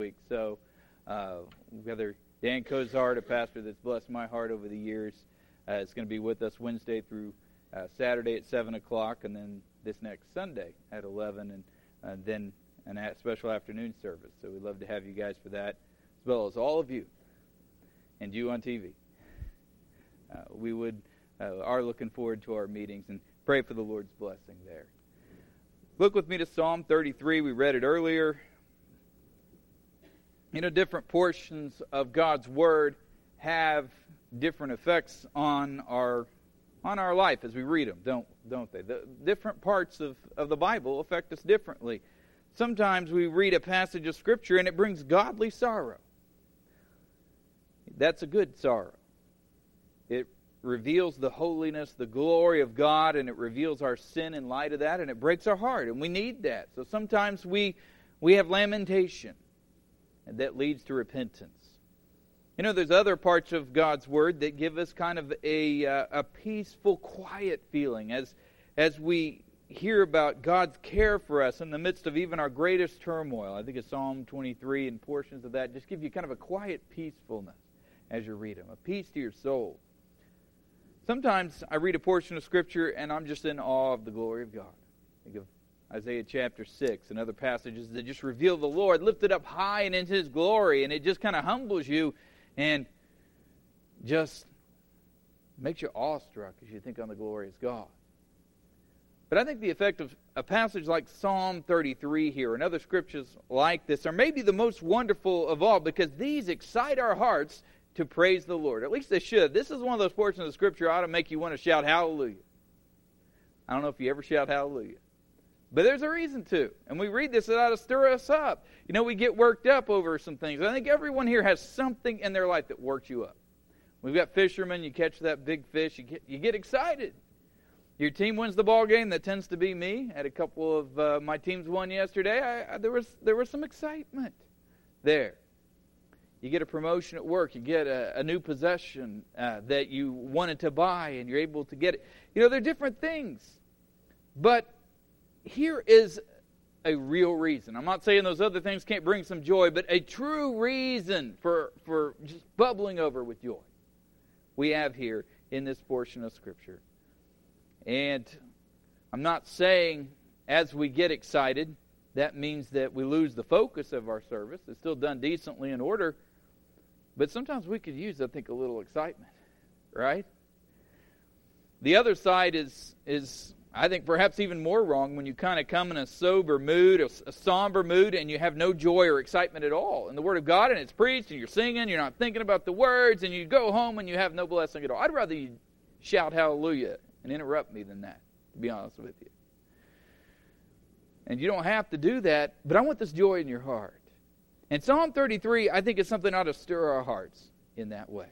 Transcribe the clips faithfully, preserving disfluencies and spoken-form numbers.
week. So, uh, whether Dan Cozart, a pastor that's blessed my heart over the years, uh, is going to be with us Wednesday through uh, Saturday at seven o'clock, and then this next Sunday at eleven, and uh, then an a special afternoon service. So we'd love to have you guys for that, as well as all of you, and you on T V. Uh, we would uh, are looking forward to our meetings, and pray for the Lord's blessing there. Look with me to Psalm thirty-three. We read it earlier. You know, different portions of God's Word have different effects on our on our life as we read them, don't don't they? The different parts of, of the Bible affect us differently. Sometimes we read a passage of Scripture and it brings godly sorrow. That's a good sorrow. It reveals the holiness, the glory of God, and it reveals our sin in light of that, and it breaks our heart, and we need that. So sometimes we we have lamentation, and that leads to repentance. You know, there's other parts of God's Word that give us kind of a uh, a peaceful, quiet feeling as as we hear about God's care for us in the midst of even our greatest turmoil. I think it's Psalm twenty-three and portions of that just give you kind of a quiet peacefulness as you read them, a peace to your soul. Sometimes I read a portion of Scripture and I'm just in awe of the glory of God. Think of Isaiah chapter six and other passages that just reveal the Lord lifted up high and in His glory, and it just kind of humbles you and just makes you awestruck as you think on the glorious God. But I think the effect of a passage like Psalm thirty-three here and other scriptures like this are maybe the most wonderful of all, because these excite our hearts to praise the Lord. At least they should. This is one of those portions of Scripture that ought to make you want to shout hallelujah. I don't know if you ever shout hallelujah, but there's a reason to. And we read this, it ought to stir us up. You know, we get worked up over some things. I think everyone here has something in their life that works you up. We've got fishermen, you catch that big fish, you get, you get excited. Your team wins the ball game, that tends to be me. I had a couple of uh, my teams won yesterday. I, I, there was there was some excitement there. You get a promotion at work, you get a, a new possession uh, that you wanted to buy, and you're able to get it. You know, they're different things. But here is a real reason. I'm not saying those other things can't bring some joy, but a true reason for, for just bubbling over with joy we have here in this portion of Scripture. And I'm not saying as we get excited, that means that we lose the focus of our service. It's still done decently in order. But sometimes we could use, I think, a little excitement, right? The other side is, is I think, perhaps even more wrong when you kind of come in a sober mood, a, a somber mood, and you have no joy or excitement at all in the Word of God, and it's preached, and you're singing, you're not thinking about the words, and you go home and you have no blessing at all. I'd rather you shout hallelujah and interrupt me than that, to be honest with you. And you don't have to do that, but I want this joy in your heart. And Psalm thirty-three, I think, is something that ought to stir our hearts in that way.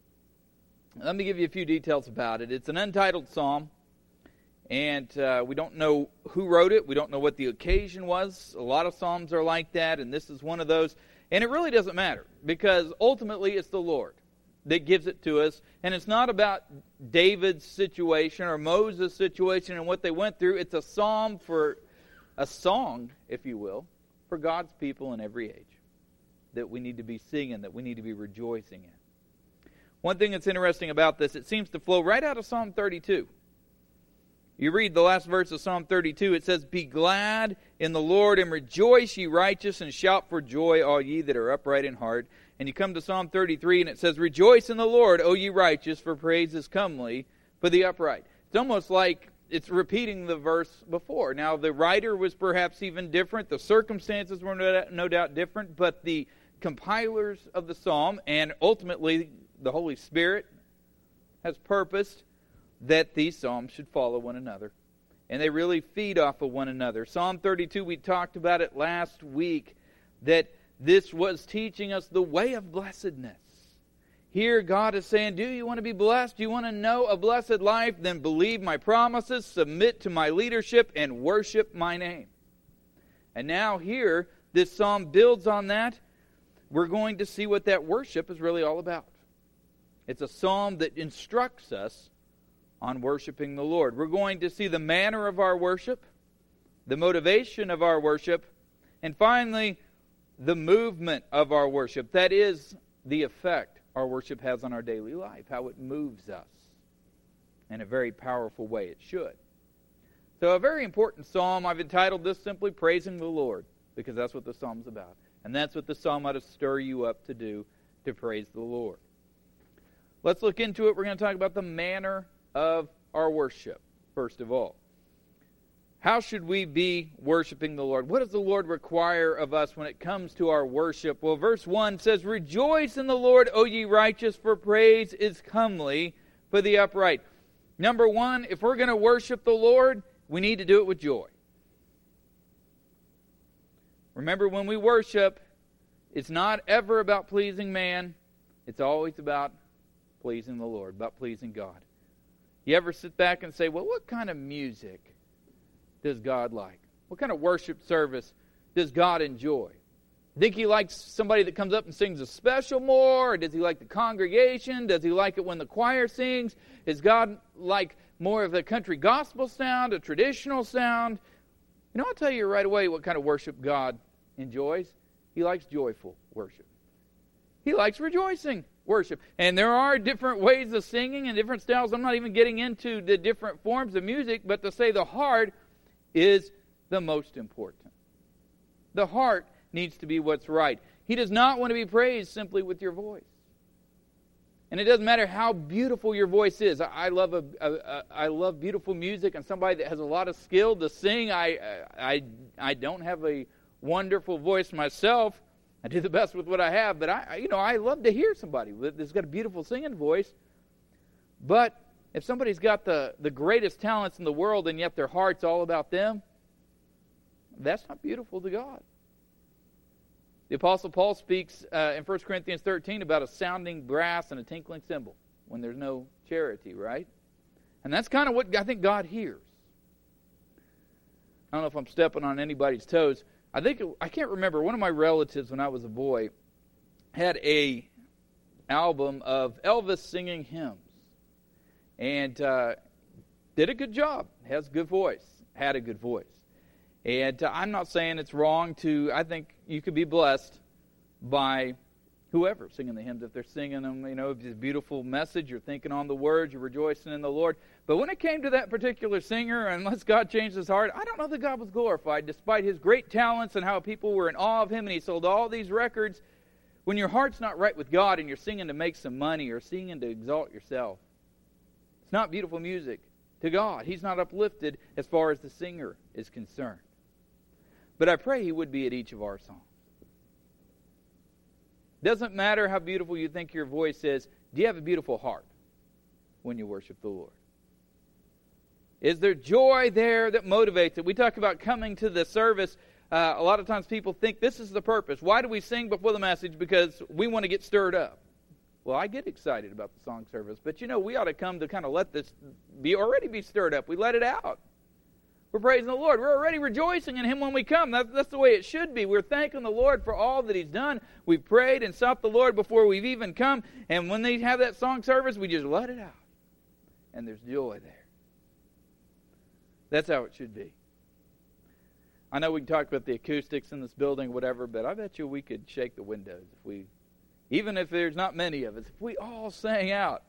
Let me give you a few details about it. It's an untitled psalm, and uh, we don't know who wrote it. We don't know what the occasion was. A lot of psalms are like that, and this is one of those. And it really doesn't matter, because ultimately it's the Lord that gives it to us. And it's not about David's situation or Moses' situation and what they went through. It's a psalm for a song, if you will, for God's people in every age that we need to be singing, that we need to be rejoicing in. One thing that's interesting about this, it seems to flow right out of Psalm thirty-two. You read the last verse of Psalm thirty-two, it says, "Be glad in the Lord and rejoice, ye righteous, and shout for joy, all ye that are upright in heart." And you come to Psalm thirty-three and it says, "Rejoice in the Lord, O ye righteous, for praise is comely for the upright." It's almost like it's repeating the verse before. Now, the writer was perhaps even different. The circumstances were no doubt, no doubt different. But the compilers of the psalm, and ultimately the Holy Spirit, has purposed that these psalms should follow one another. And they really feed off of one another. Psalm thirty-two, we talked about it last week, that this was teaching us the way of blessedness. Here God is saying, do you want to be blessed? Do you want to know a blessed life? Then believe my promises, submit to my leadership, and worship my name. And now here, this psalm builds on that. We're going to see what that worship is really all about. It's a psalm that instructs us on worshiping the Lord. We're going to see the manner of our worship, the motivation of our worship, and finally, the movement of our worship. That is the effect our worship has on our daily life, how it moves us in a very powerful way. It should. So a very important psalm, I've entitled this simply Praising the Lord, because that's what the psalm's about. And that's what the psalm ought to stir you up to do, to praise the Lord. Let's look into it. We're going to talk about the manner of our worship, first of all. How should we be worshiping the Lord? What does the Lord require of us when it comes to our worship? Well, verse one says, Rejoice in the Lord, O ye righteous, for praise is comely for the upright. Number one, if we're going to worship the Lord, we need to do it with joy. Remember, when we worship, it's not ever about pleasing man. It's always about pleasing the Lord, about pleasing God. You ever sit back and say, well, what kind of music does God like? What kind of worship service does God enjoy? Think He likes somebody that comes up and sings a special more? Or does He like the congregation? Does He like it when the choir sings? Is God like more of a country gospel sound, a traditional sound? You know, I'll tell you right away what kind of worship God enjoys. He likes joyful worship. He likes rejoicing worship. And there are different ways of singing and different styles. I'm not even getting into the different forms of music, but to say the heart is the most important. The heart needs to be what's right. He does not want to be praised simply with your voice. And it doesn't matter how beautiful your voice is. I love a, a, a I love beautiful music, and somebody that has a lot of skill to sing. I I I don't have a wonderful voice myself. I do the best with what I have, but I you know I love to hear somebody that's got a beautiful singing voice. But if somebody's got the, the greatest talents in the world and yet their heart's all about them, that's not beautiful to God. The Apostle Paul speaks uh, in First Corinthians thirteen about a sounding brass and a tinkling cymbal when there's no charity, right? And that's kind of what I think God hears. I don't know if I'm stepping on anybody's toes. I think, I can't remember, one of my relatives when I was a boy had a album of Elvis singing hymns. And uh, did a good job. Has a good voice. Had a good voice. And uh, I'm not saying it's wrong to, I think you could be blessed by whoever singing the hymns. If they're singing them, you know, if it's a beautiful message, you're thinking on the words, you're rejoicing in the Lord. But when it came to that particular singer, unless God changed his heart, I don't know that God was glorified, despite his great talents and how people were in awe of him, and he sold all these records. When your heart's not right with God and you're singing to make some money or singing to exalt yourself, it's not beautiful music to God. He's not uplifted as far as the singer is concerned. But I pray He would be at each of our songs. Doesn't matter how beautiful you think your voice is. Do you have a beautiful heart when you worship the Lord? Is there joy there that motivates it? We talk about coming to the service. Uh, a lot of times people think this is the purpose. Why do we sing before the message? Because we want to get stirred up. Well, I get excited about the song service, but you know, we ought to come to kind of let this be already be stirred up. We let it out. We're praising the Lord. We're already rejoicing in Him when we come. That's, that's the way it should be. We're thanking the Lord for all that He's done. We've prayed and sought the Lord before we've even come, and when they have that song service, we just let it out. And there's joy there. That's how it should be. I know we can talk about the acoustics in this building or whatever, but I bet you we could shake the windows if we, even if there's not many of us, if we all sang out.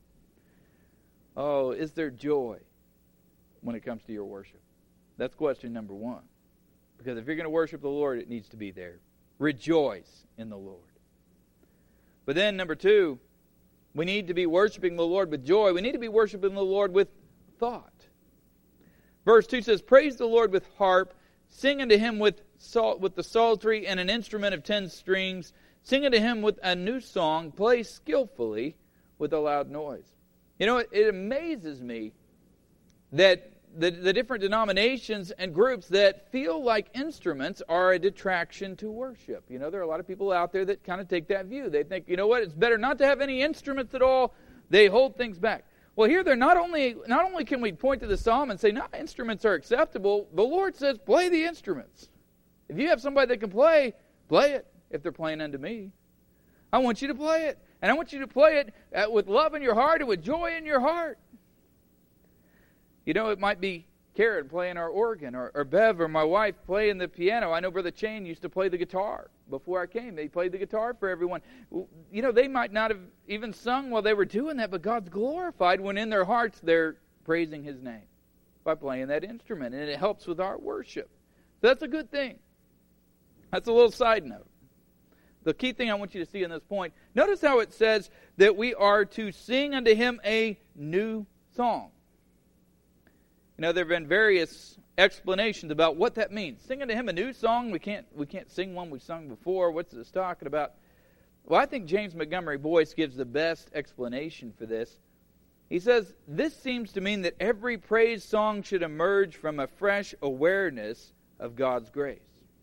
Oh, is there joy when it comes to your worship? That's question number one. Because if you're going to worship the Lord, it needs to be there. Rejoice in the Lord. But then, number two, we need to be worshiping the Lord with joy. We need to be worshiping the Lord with thought. Verse two says, Praise the Lord with harp, sing unto Him with salt, with the psaltery and an instrument of ten strings. Sing unto Him with a new song, play skillfully with a loud noise. You know, it, it amazes me that the, the different denominations and groups that feel like instruments are a detraction to worship. You know, there are a lot of people out there that kind of take that view. They think, you know what, it's better not to have any instruments at all. They hold things back. Well, here they're not only not only can we point to the psalm and say, no, instruments are acceptable. The Lord says, play the instruments. If you have somebody that can play, play it. If they're playing unto me, I want you to play it. And I want you to play it with love in your heart and with joy in your heart. You know, it might be Karen playing our organ, or, or Bev or my wife playing the piano. I know Brother Chain used to play the guitar before I came. They played the guitar for everyone. You know, they might not have even sung while they were doing that, but God's glorified when in their hearts they're praising His name by playing that instrument, and it helps with our worship. So that's a good thing. That's a little side note. The key thing I want you to see in this point, notice how it says that we are to sing unto Him a new song. You know, there have been various explanations about what that means. Sing unto Him a new song. We can't we can't sing one we've sung before. What's this talking about? Well, I think James Montgomery Boyce gives the best explanation for this. He says, this seems to mean that every praise song should emerge from a fresh awareness of God's grace.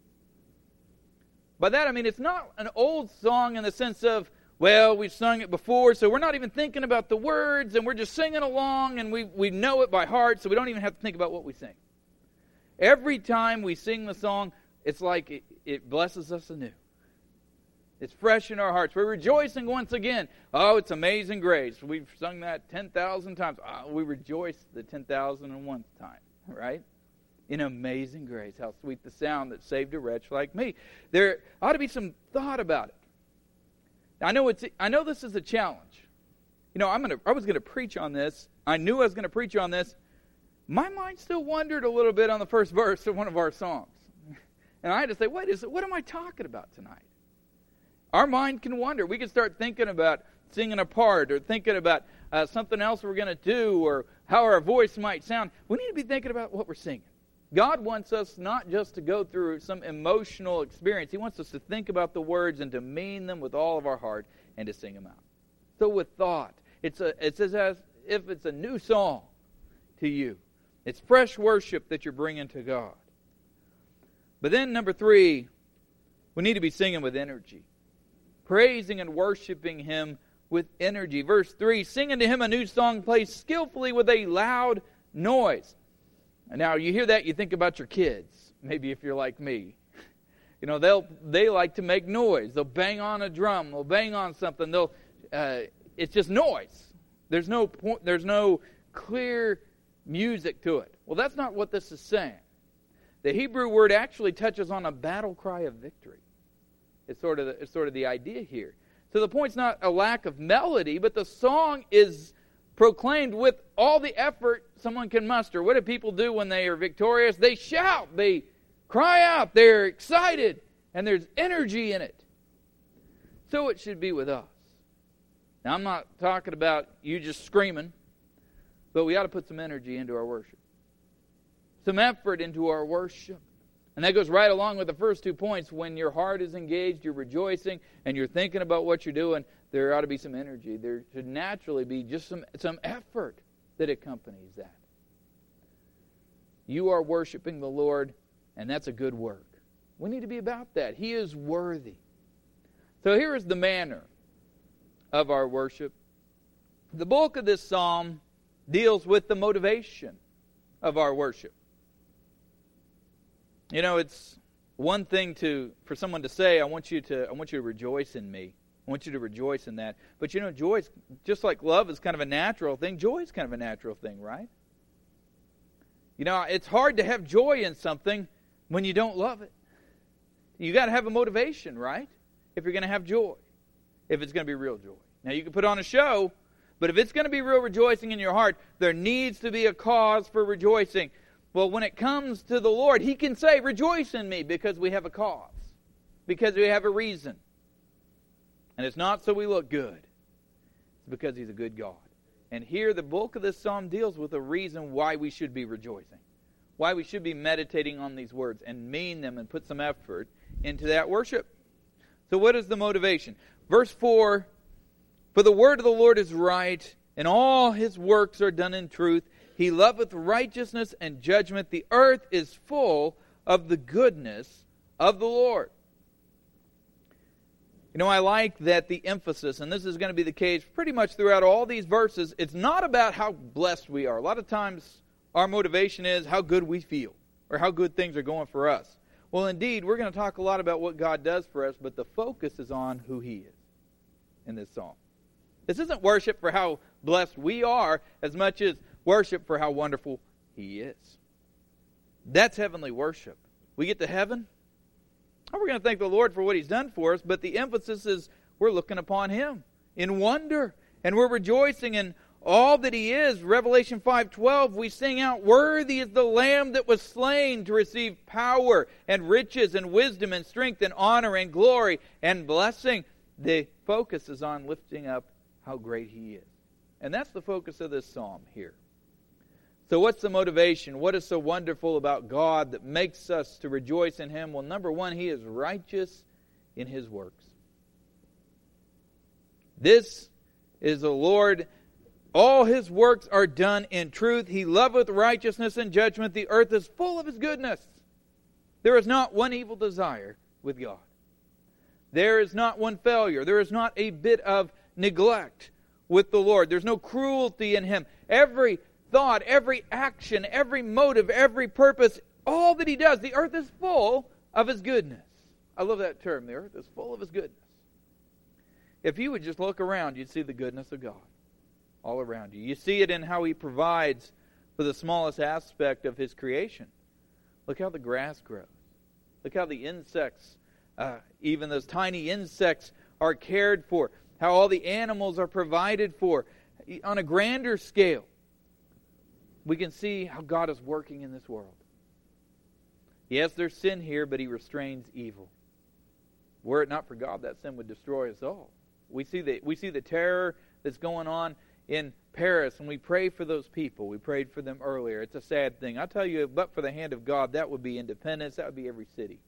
By that I mean it's not an old song in the sense of, well, we've sung it before, so we're not even thinking about the words, and we're just singing along, and we, we know it by heart, so we don't even have to think about what we sing. Every time we sing the song, it's like it, it blesses us anew. It's fresh in our hearts. We're rejoicing once again. Oh, it's Amazing Grace. We've sung that ten thousand times. Oh, we rejoice the ten thousand one time, right? In Amazing Grace, how sweet the sound that saved a wretch like me. There ought to be some thought about it. Now, I know it's. I know this is a challenge. You know, I'm gonna. I was going to preach on this. I knew I was going to preach on this. My mind still wandered a little bit on the first verse of one of our songs, and I had to say, "Wait, is what am I talking about tonight?" Our mind can wander. We can start thinking about singing a part, or thinking about uh, something else we're going to do, or how our voice might sound. We need to be thinking about what we're singing. God wants us not just to go through some emotional experience. He wants us to think about the words and to mean them with all of our heart and to sing them out. So with thought, it's a, it's as if it's a new song to you. It's fresh worship that you're bringing to God. But then number three, we need to be singing with energy. Praising and worshiping Him with energy. Verse three, sing unto Him a new song, play skillfully with a loud noise. And now you hear that, you think about your kids. Maybe if you're like me. You know, they'll they like to make noise. They'll bang on a drum. They'll bang on something. They'll uh, it's just noise. There's no point, there's no clear music to it. Well, that's not what this is saying. The Hebrew word actually touches on a battle cry of victory. It's sort of the, it's sort of the idea here. So the point's not a lack of melody, but the song is proclaimed with all the effort someone can muster. What do people do when they are victorious? They shout, they cry out, they're excited, and there's energy in it. So it should be with us. Now, I'm not talking about you just screaming, but we ought to put some energy into our worship. Some effort into our worship. And that goes right along with the first two points. When your heart is engaged, you're rejoicing, and you're thinking about what you're doing, there ought to be some energy. There should naturally be just some, some effort that accompanies that. You are worshiping the Lord, and that's a good work. We need to be about that. He is worthy. So here is the manner of our worship. The bulk of this psalm deals with the motivation of our worship. You know, it's one thing to for someone to say, I want you to I want you to rejoice in me. I want you to rejoice in that. But you know, joy is, just like love is kind of a natural thing, joy is kind of a natural thing, right? You know, it's hard to have joy in something when you don't love it. You got to have a motivation, right? If you're going to have joy. If it's going to be real joy. Now, you can put on a show, but if it's going to be real rejoicing in your heart, there needs to be a cause for rejoicing. Well, when it comes to the Lord, He can say, rejoice in me, because we have a cause. Because we have a reason. And it's not so we look good. It's because He's a good God. And here the bulk of this psalm deals with a reason why we should be rejoicing. Why we should be meditating on these words and mean them and put some effort into that worship. So what is the motivation? Verse four, for the word of the Lord is right, and all His works are done in truth. He loveth righteousness and judgment. The earth is full of the goodness of the Lord. You know, I like that the emphasis, and this is going to be the case pretty much throughout all these verses, it's not about how blessed we are. A lot of times our motivation is how good we feel or how good things are going for us. Well, indeed, we're going to talk a lot about what God does for us, but the focus is on who He is in this psalm. This isn't worship for how blessed we are as much as worship for how wonderful He is. That's heavenly worship. We get to heaven, and we're going to thank the Lord for what He's done for us, but the emphasis is we're looking upon Him in wonder, and we're rejoicing in all that He is. Revelation five twelve, we sing out, "Worthy is the Lamb that was slain to receive power and riches and wisdom and strength and honor and glory and blessing." The focus is on lifting up how great He is. And that's the focus of this psalm here. So what's the motivation? What is so wonderful about God that makes us to rejoice in Him? Well, number one, He is righteous in His works. This is the Lord. All His works are done in truth. He loveth righteousness and judgment. The earth is full of His goodness. There is not one evil desire with God. There is not one failure. There is not a bit of neglect with the Lord. There's no cruelty in Him. Every thought, every action, every motive, every purpose, all that He does, the earth is full of His goodness. I love that term. The earth is full of His goodness. If you would just look around, you'd see the goodness of God all around you. You see it in how He provides for the smallest aspect of His creation. Look how the grass grows. Look how the insects, uh, even those tiny insects, are cared for. How all the animals are provided for. On a grander scale, we can see how God is working in this world. Yes, there's sin here, but He restrains evil. Were it not for God, that sin would destroy us all. We see the, we see the terror that's going on in Paris, and we pray for those people. We prayed for them earlier. It's a sad thing. I tell you, but for the hand of God, that would be independence. That would be every city.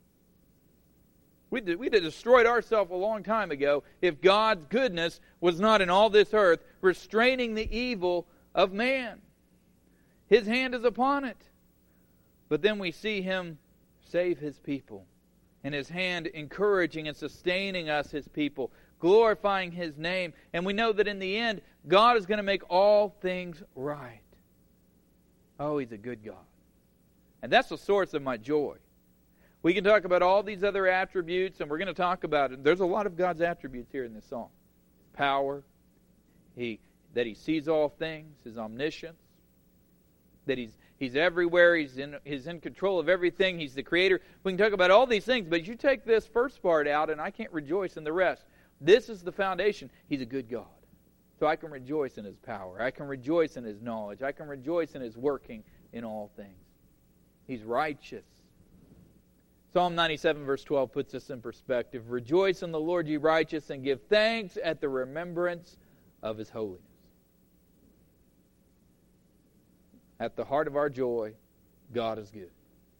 We'd, we'd have destroyed ourselves a long time ago if God's goodness was not in all this earth, restraining the evil of man. His hand is upon it. But then we see Him save His people, and His hand encouraging and sustaining us, His people, glorifying His name. And we know that in the end, God is going to make all things right. Oh, He's a good God. And that's the source of my joy. We can talk about all these other attributes, and we're going to talk about it. There's a lot of God's attributes here in this psalm. Power, he, that He sees all things, His omniscience, that He's He's everywhere, He's in, He's in control of everything, He's the Creator. We can talk about all these things, but you take this first part out, and I can't rejoice in the rest. This is the foundation. He's a good God. So I can rejoice in His power. I can rejoice in His knowledge. I can rejoice in His working in all things. He's righteous. Psalm ninety-seven verse twelve puts this in perspective. Rejoice in the Lord, ye righteous, and give thanks at the remembrance of His holiness. At the heart of our joy, God is good.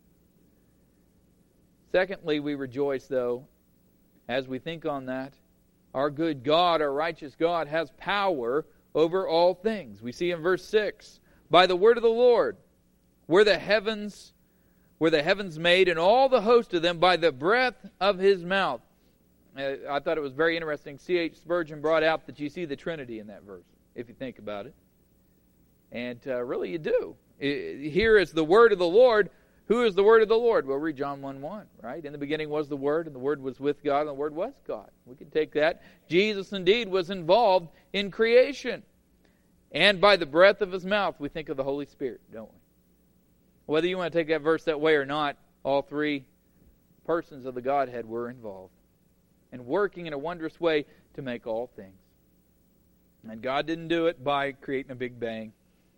Secondly, we rejoice, though, as we think on that, our good God, our righteous God, has power over all things. We see in verse six, by the word of the Lord were the heavens were the heavens made, and all the host of them by the breath of His mouth. Uh, I thought it was very interesting. C H Spurgeon brought out that you see the Trinity in that verse, if you think about it. And uh, really you do. It, here is the word of the Lord. Who is the word of the Lord? Well, read John one one, right? In the beginning was the Word, and the Word was with God, and the Word was God. We can take that. Jesus indeed was involved in creation. And by the breath of His mouth, we think of the Holy Spirit, don't we? Whether you want to take that verse that way or not, all three persons of the Godhead were involved and working in a wondrous way to make all things. And God didn't do it by creating a big bang.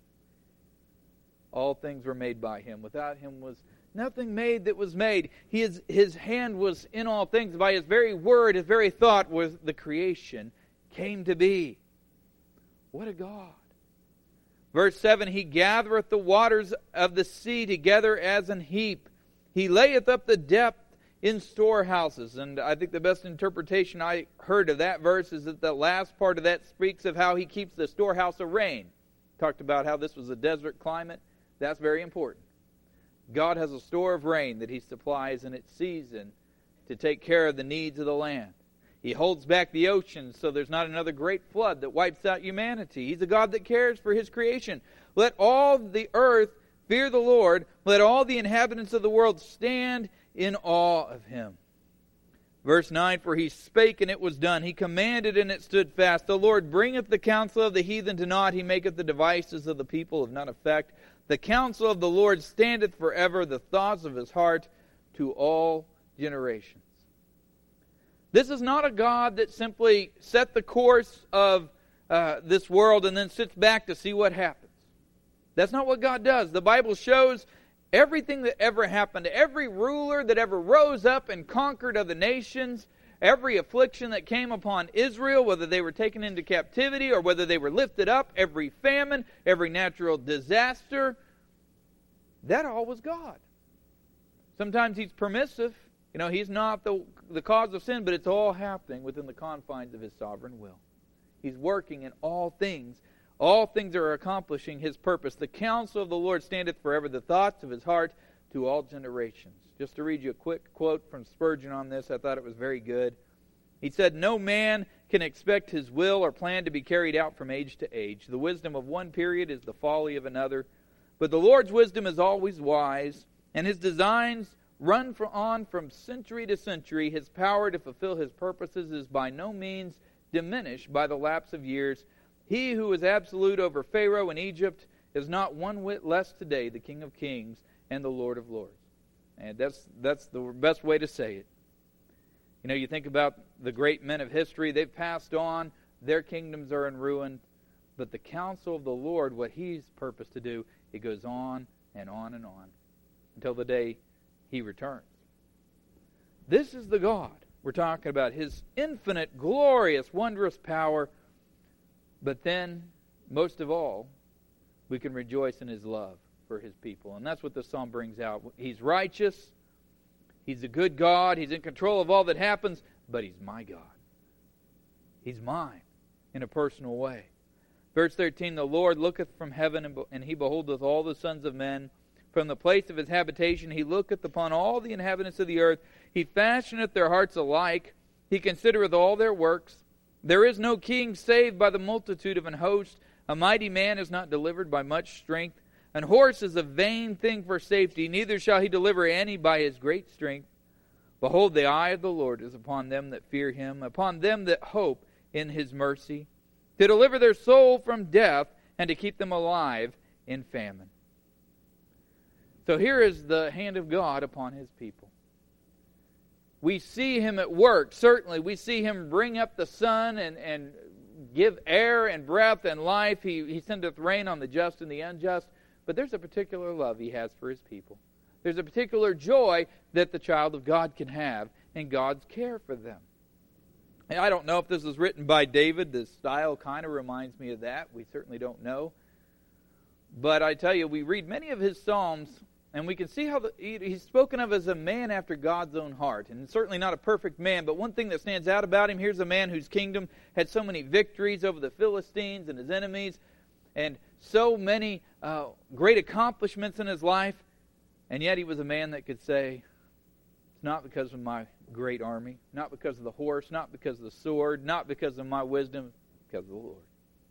All things were made by Him. Without Him was nothing made that was made. His, his hand was in all things. By His very word, His very thought was the creation came to be. What a God. Verse seven, He gathereth the waters of the sea together as an heap. He layeth up the depth in storehouses. And I think the best interpretation I heard of that verse is that the last part of that speaks of how He keeps the storehouse of rain. Talked about how this was a desert climate. That's very important. God has a store of rain that He supplies in its season to take care of the needs of the land. He holds back the oceans so there's not another great flood that wipes out humanity. He's a God that cares for His creation. Let all the earth fear the Lord. Let all the inhabitants of the world stand in awe of Him. Verse nine, for He spake and it was done. He commanded and it stood fast. The Lord bringeth the counsel of the heathen to naught. He maketh the devices of the people of none effect. The counsel of the Lord standeth forever, the thoughts of his heart to all generations. This is not a God that simply set the course of uh, this world and then sits back to see what happens. That's not what God does. The Bible shows everything that ever happened, every ruler that ever rose up and conquered other nations, every affliction that came upon Israel, whether they were taken into captivity or whether they were lifted up, every famine, every natural disaster, that all was God. Sometimes He's permissive. You know, He's not the, the cause of sin, but it's all happening within the confines of His sovereign will. He's working in all things. All things are accomplishing His purpose. The counsel of the Lord standeth forever, the thoughts of His heart to all generations. Just to read you a quick quote from Spurgeon on this, I thought it was very good. He said, "No man can expect his will or plan to be carried out from age to age. The wisdom of one period is the folly of another. But the Lord's wisdom is always wise, and His designs run on from century to century. His power to fulfill His purposes is by no means diminished by the lapse of years. He who is absolute over Pharaoh and Egypt is not one whit less today the King of Kings and the Lord of Lords." And that's that's the best way to say it. You know, you think about the great men of history, they've passed on, their kingdoms are in ruin, but the counsel of the Lord, what He's purposed to do, it goes on and on and on until the day He returns. This is the God we're talking about, His infinite, glorious, wondrous power. But then, most of all, we can rejoice in His love for His people. And that's what the psalm brings out. He's righteous. He's a good God. He's in control of all that happens. But He's my God. He's mine in a personal way. Verse thirteen, "The Lord looketh from heaven, and He beholdeth all the sons of men. From the place of His habitation He looketh upon all the inhabitants of the earth. He fashioneth their hearts alike. He considereth all their works. There is no king saved by the multitude of an host. A mighty man is not delivered by much strength. An horse is a vain thing for safety, neither shall he deliver any by his great strength. Behold, the eye of the Lord is upon them that fear Him, upon them that hope in His mercy, to deliver their soul from death, and to keep them alive in famine." So here is the hand of God upon His people. We see Him at work, certainly. We see Him bring up the sun and, and give air and breath and life. He, he sendeth rain on the just and the unjust. But there's a particular love He has for His people. There's a particular joy that the child of God can have in God's care for them. And I don't know if this was written by David. The style kind of reminds me of that. We certainly don't know. But I tell you, we read many of his Psalms, and we can see how the, he, he's spoken of as a man after God's own heart. And certainly not a perfect man, but one thing that stands out about him, here's a man whose kingdom had so many victories over the Philistines and his enemies, and so many uh, great accomplishments in his life, and yet he was a man that could say, "It's not because of my great army, not because of the horse, not because of the sword, not because of my wisdom, because of the Lord."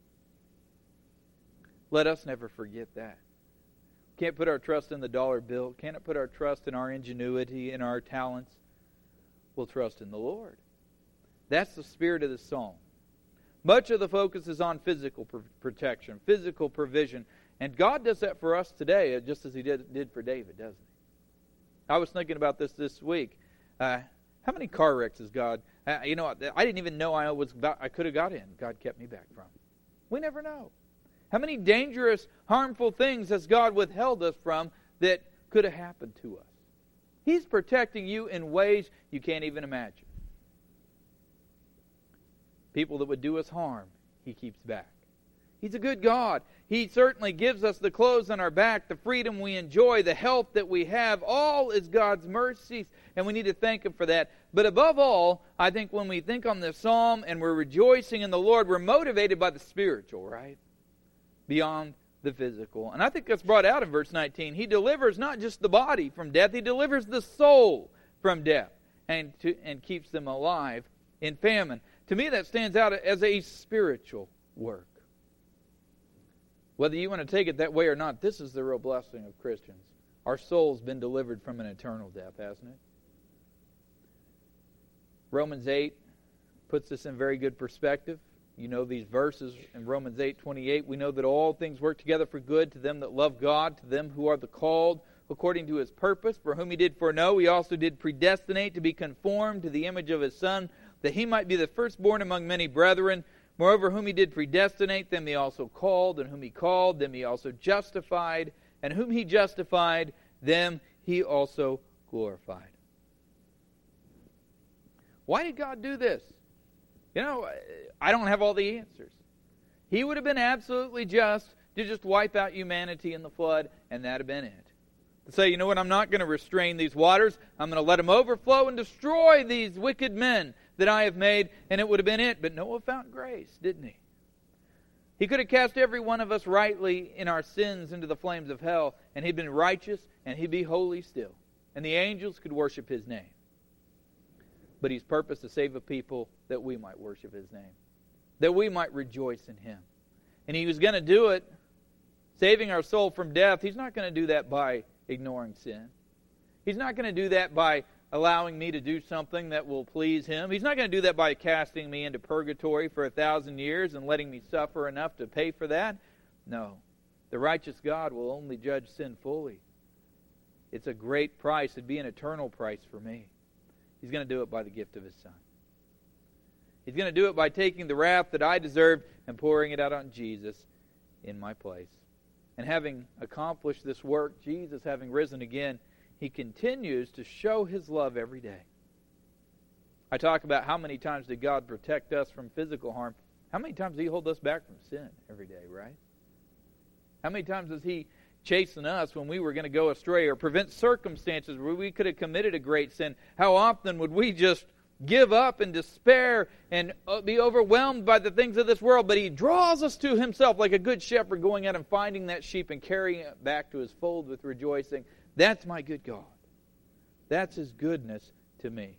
Let us never forget that. Can't put our trust in the dollar bill. Can't put our trust in our ingenuity, in our talents. We'll trust in the Lord. That's the spirit of the psalm. Much of the focus is on physical pr- protection, physical provision. And God does that for us today, just as He did, did for David, doesn't He? I was thinking about this this week. Uh, how many car wrecks has God... Uh, you know, I didn't even know I was about, I could have got in. God kept me back from. We never know. How many dangerous, harmful things has God withheld us from that could have happened to us? He's protecting you in ways you can't even imagine. People that would do us harm, He keeps back. He's a good God. He certainly gives us the clothes on our back, the freedom we enjoy, the health that we have. All is God's mercies, and we need to thank Him for that. But above all, I think when we think on this psalm and we're rejoicing in the Lord, we're motivated by the spiritual, right? Beyond the physical. And I think that's brought out in verse nineteen. He delivers not just the body from death, He delivers the soul from death and, to, and keeps them alive in famine. To me, that stands out as a spiritual work. Whether you want to take it that way or not, this is the real blessing of Christians. Our soul's been delivered from an eternal death, hasn't it? Romans eight puts this in very good perspective. You know these verses in Romans eight twenty-eight. We know that all things work together for good to them that love God, to them who are the called according to His purpose, for whom He did foreknow, He also did predestinate to be conformed to the image of His Son, that He might be the firstborn among many brethren. Moreover, whom He did predestinate, them He also called, and whom He called, them He also justified, and whom He justified, them He also glorified. Why did God do this? You know, I don't have all the answers. He would have been absolutely just to just wipe out humanity in the flood, and that would have been it. To say, you know what, I'm not going to restrain these waters. I'm going to let them overflow and destroy these wicked men that I have made, and it would have been it. But Noah found grace, didn't he? He could have cast every one of us rightly in our sins into the flames of hell, and he'd been righteous, and he'd be holy still. And the angels could worship His name. But He's purposed to save a people that we might worship His name, that we might rejoice in Him. And He was going to do it, saving our soul from death. He's not going to do that by ignoring sin. He's not going to do that by allowing me to do something that will please Him. He's not going to do that by casting me into purgatory for a thousand years and letting me suffer enough to pay for that. No. The righteous God will only judge sin fully. It's a great price. It'd be an eternal price for me. He's going to do it by the gift of His Son. He's going to do it by taking the wrath that I deserved and pouring it out on Jesus in my place. And having accomplished this work, Jesus having risen again, He continues to show His love every day. I talk about how many times did God protect us from physical harm. How many times does He hold us back from sin every day, right? How many times does He chasten us when we were going to go astray, or prevent circumstances where we could have committed a great sin? How often would we just give up in despair and be overwhelmed by the things of this world? But He draws us to Himself like a good shepherd, going out and finding that sheep and carrying it back to His fold with rejoicing. That's my good God. That's His goodness to me.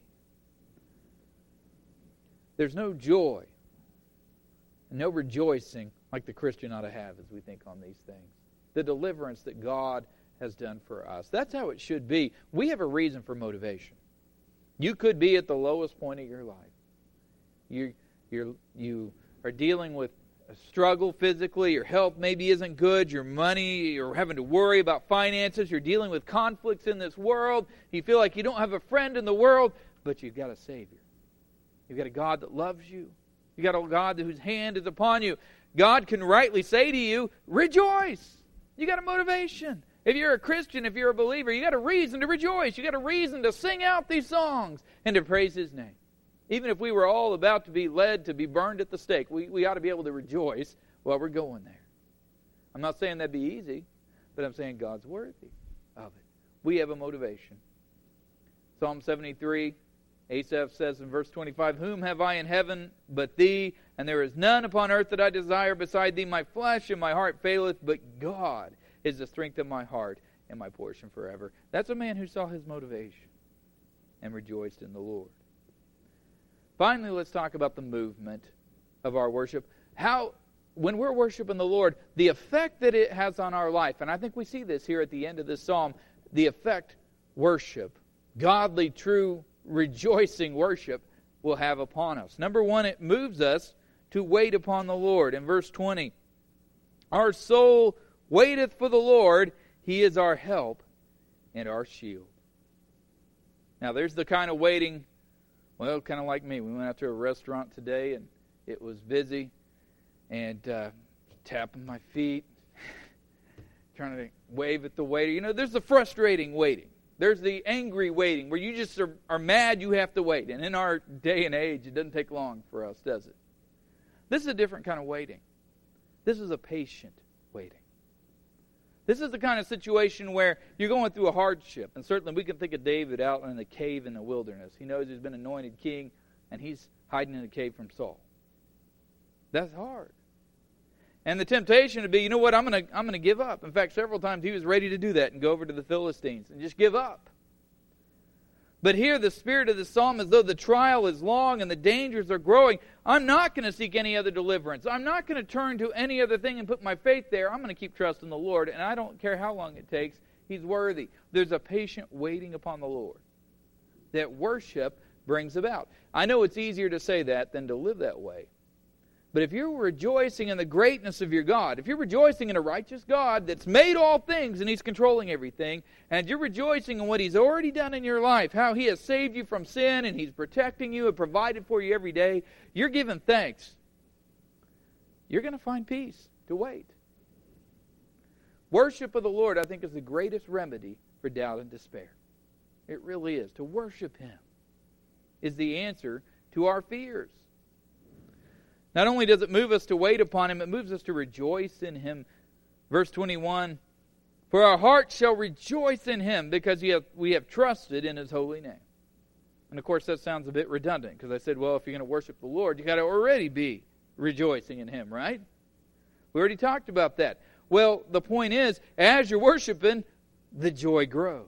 There's no joy and no rejoicing like the Christian ought to have as we think on these things. The deliverance that God has done for us. That's how it should be. We have a reason for motivation. You could be at the lowest point of your life. You you're, you are dealing with a struggle physically. Your health maybe isn't good. Your money, you're having to worry about finances. You're dealing with conflicts in this world. You feel like you don't have a friend in the world, but you've got a Savior. You've got a God that loves you. You've got a God whose hand is upon you. God can rightly say to you, rejoice. You got a motivation. If you're a Christian, if you're a believer, you got a reason to rejoice. You got a reason to sing out these songs and to praise His name. Even if we were all about to be led to be burned at the stake, we, we ought to be able to rejoice while we're going there. I'm not saying that'd be easy, but I'm saying God's worthy of it. We have a motivation. Psalm seventy-three, Asaph says in verse twenty-five, whom have I in heaven but Thee? And there is none upon earth that I desire beside Thee. My flesh and my heart faileth, but God is the strength of my heart and my portion forever. That's a man who saw his motivation and rejoiced in the Lord. Finally, let's talk about the movement of our worship. How, when we're worshiping the Lord, the effect that it has on our life, and I think we see this here at the end of this psalm, the effect worship, godly, true, rejoicing worship will have upon us. Number one, it moves us to wait upon the Lord. In verse twenty, our soul waiteth for the Lord. He is our help and our shield. Now, there's the kind of waiting, well, kind of like me. We went out to a restaurant today, and it was busy, and uh, tapping my feet, trying to wave at the waiter. You know, there's the frustrating waiting. There's the angry waiting, where you just are, are mad you have to wait. And in our day and age, it doesn't take long for us, does it? This is a different kind of waiting. This is a patient waiting. This is the kind of situation where you're going through a hardship. And certainly we can think of David out in the cave in the wilderness. He knows he's been anointed king, and he's hiding in a cave from Saul. That's hard. And the temptation would be, you know what, I'm going to I'm going to give up. In fact, several times he was ready to do that and go over to the Philistines and just give up. But here the spirit of the psalm is, though the trial is long and the dangers are growing, I'm not going to seek any other deliverance. I'm not going to turn to any other thing and put my faith there. I'm going to keep trusting the Lord, and I don't care how long it takes. He's worthy. There's a patient waiting upon the Lord that worship brings about. I know it's easier to say that than to live that way. But if you're rejoicing in the greatness of your God, if you're rejoicing in a righteous God that's made all things and He's controlling everything, and you're rejoicing in what He's already done in your life, how He has saved you from sin and He's protecting you and provided for you every day, you're giving thanks. You're going to find peace to wait. Worship of the Lord, I think, is the greatest remedy for doubt and despair. It really is. To worship Him is the answer to our fears. Not only does it move us to wait upon Him, it moves us to rejoice in Him. Verse twenty-one, for our hearts shall rejoice in Him because we have, we have trusted in His holy name. And of course that sounds a bit redundant because I said, well, if you're going to worship the Lord, you've got to already be rejoicing in Him, right? We already talked about that. Well, the point is, as you're worshiping, the joy grows.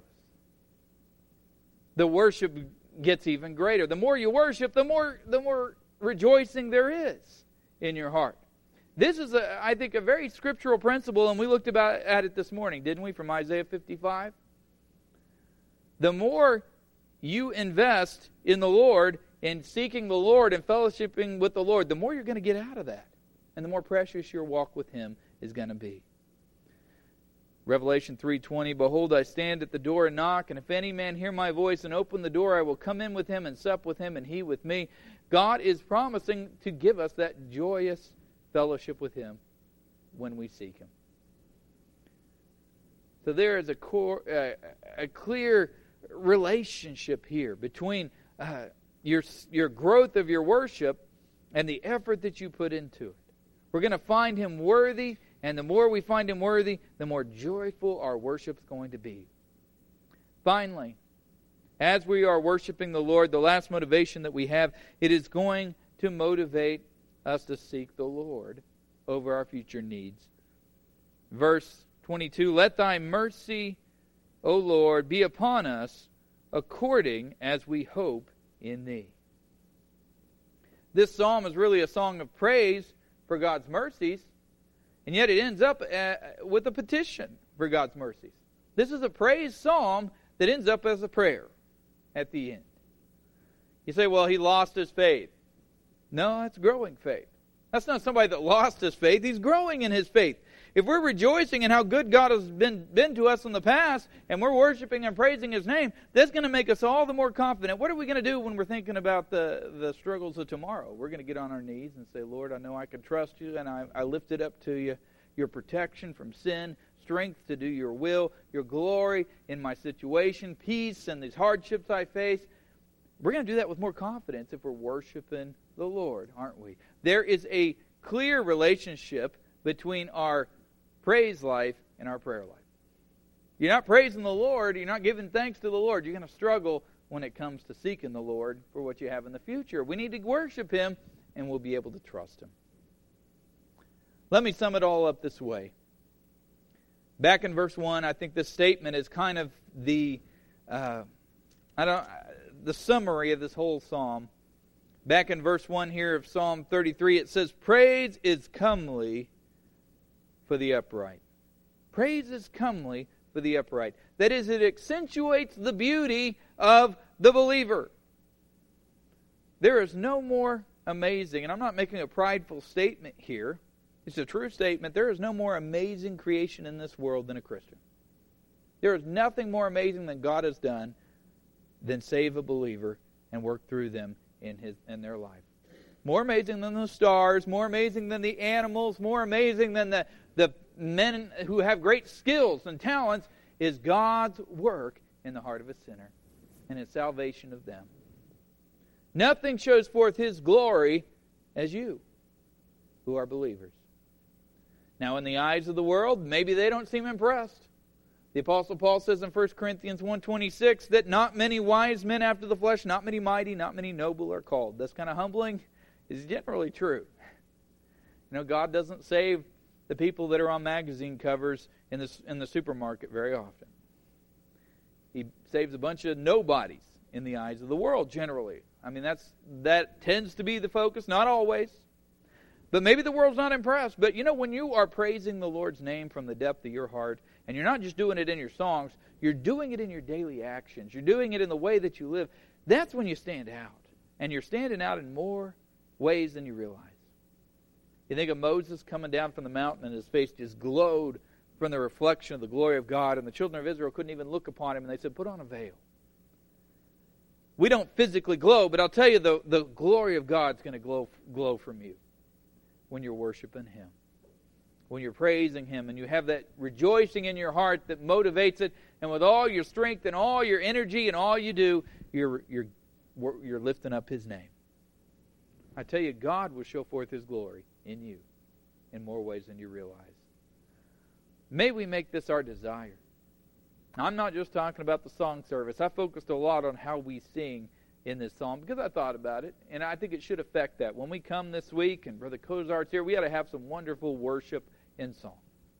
The worship gets even greater. The more you worship, the more the more rejoicing there is in your heart. This is, a, I think, a very scriptural principle, and we looked about at it this morning, didn't we, from Isaiah fifty-five? The more you invest in the Lord, in seeking the Lord and fellowshipping with the Lord, the more you're going to get out of that, and the more precious your walk with Him is going to be. Revelation three twenty, behold, I stand at the door and knock, and if any man hear my voice and open the door, I will come in with him and sup with him and he with me. God is promising to give us that joyous fellowship with Him when we seek Him. So there is a, core, uh, a clear relationship here between uh, your, your growth of your worship and the effort that you put into it. We're going to find Him worthy, and the more we find Him worthy, the more joyful our worship is going to be. Finally, as we are worshiping the Lord, the last motivation that we have, it is going to motivate us to seek the Lord over our future needs. Verse twenty-two, let Thy mercy, O Lord, be upon us according as we hope in Thee. This psalm is really a song of praise for God's mercies, and yet it ends up with a petition for God's mercies. This is a praise psalm that ends up as a prayer at the end. You say, well, he lost his faith. No, it's growing faith. That's not somebody that lost his faith. He's growing in his faith. If we're rejoicing in how good God has been, been to us in the past, and we're worshiping and praising His name, that's going to make us all the more confident. What are we going to do when we're thinking about the, the struggles of tomorrow? We're going to get on our knees and say, Lord, I know I can trust You, and I, I lift it up to You. Your protection from sin, strength to do Your will, Your glory in my situation, peace and these hardships I face. We're going to do that with more confidence if we're worshiping the Lord, aren't we? There is a clear relationship between our praise life and our prayer life. You're not praising the Lord, you're not giving thanks to the Lord, you're going to struggle when it comes to seeking the Lord for what you have in the future. We need to worship Him, and we'll be able to trust Him. Let me sum it all up this way. Back in verse one, I think this statement is kind of the uh, I don't the summary of this whole psalm. Back in verse one here of Psalm thirty-three, it says, praise is comely for the upright. Praise is comely for the upright. That is, it accentuates the beauty of the believer. There is no more amazing, and I'm not making a prideful statement here. It's a true statement. There is no more amazing creation in this world than a Christian. There is nothing more amazing than God has done than save a believer and work through them in his in their life. More amazing than the stars, more amazing than the animals, more amazing than the, the men who have great skills and talents is God's work in the heart of a sinner and His salvation of them. Nothing shows forth His glory as you who are believers. Now, in the eyes of the world, maybe they don't seem impressed. The Apostle Paul says in First Corinthians one twenty-six that not many wise men after the flesh, not many mighty, not many noble are called. That's kind of humbling. It's generally true. You know, God doesn't save the people that are on magazine covers in the, in the supermarket very often. He saves a bunch of nobodies in the eyes of the world generally. I mean, that's that tends to be the focus, not always. But maybe the world's not impressed. But you know, when you are praising the Lord's name from the depth of your heart, and you're not just doing it in your songs, you're doing it in your daily actions. You're doing it in the way that you live. That's when you stand out. And you're standing out in more ways than you realize. You think of Moses coming down from the mountain and his face just glowed from the reflection of the glory of God, and the children of Israel couldn't even look upon him, and they said, put on a veil. We don't physically glow, but I'll tell you, the, the glory of God's going to glow, glow from you when you're worshiping Him, when you're praising Him, and you have that rejoicing in your heart that motivates it, and with all your strength and all your energy and all you do, you're, you're, you're lifting up His name. I tell you, God will show forth His glory in you in more ways than you realize. May we make this our desire. I'm not just talking about the song service. I focused a lot on how we sing in this psalm because I thought about it, and I think it should affect that. When we come this week, and Brother Kozart's here, we ought to have some wonderful worship in song.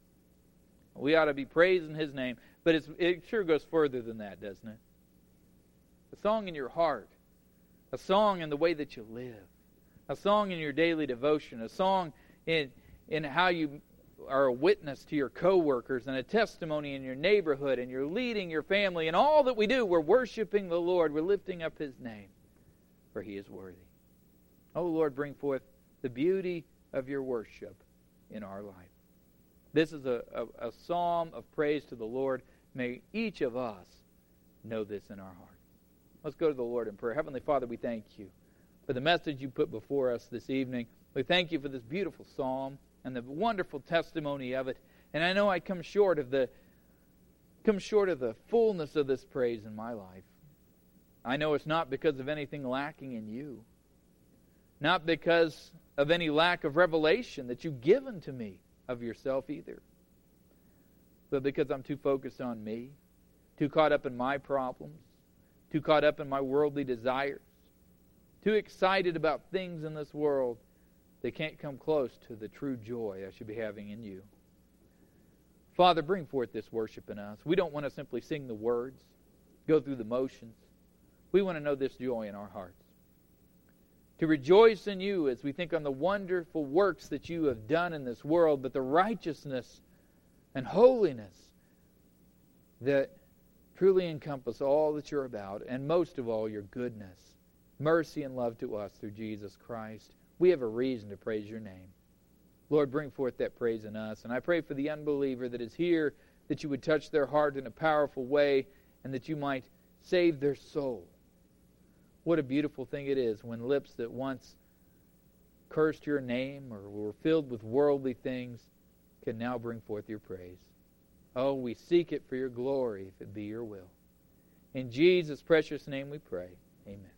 We ought to be praising His name, but it's, it sure goes further than that, doesn't it? A song in your heart, a song in the way that you live, a song in your daily devotion, a song in in how you are a witness to your coworkers, and a testimony in your neighborhood, and you're leading your family, and all that we do, we're worshiping the Lord. We're lifting up His name, for He is worthy. Oh, Lord, bring forth the beauty of your worship in our life. This is a, a, a psalm of praise to the Lord. May each of us know this in our heart. Let's go to the Lord in prayer. Heavenly Father, we thank you for the message you put before us this evening. We thank you for this beautiful psalm and the wonderful testimony of it. And I know I come short of the come short of the fullness of this praise in my life. I know it's not because of anything lacking in you, not because of any lack of revelation that you've given to me of yourself either, but because I'm too focused on me, too caught up in my problems, too caught up in my worldly desires, too excited about things in this world. They can't come close to the true joy I should be having in you. Father, bring forth this worship in us. We don't want to simply sing the words, go through the motions. We want to know this joy in our hearts. To rejoice in you as we think on the wonderful works that you have done in this world, but the righteousness and holiness that truly encompass all that you're about, and most of all, your goodness, mercy, and love to us through Jesus Christ. We have a reason to praise your name. Lord, bring forth that praise in us. And I pray for the unbeliever that is here, that you would touch their heart in a powerful way, and that you might save their soul. What a beautiful thing it is when lips that once cursed your name or were filled with worldly things can now bring forth your praise. Oh, we seek it for your glory, if it be your will. In Jesus' precious name we pray. Amen.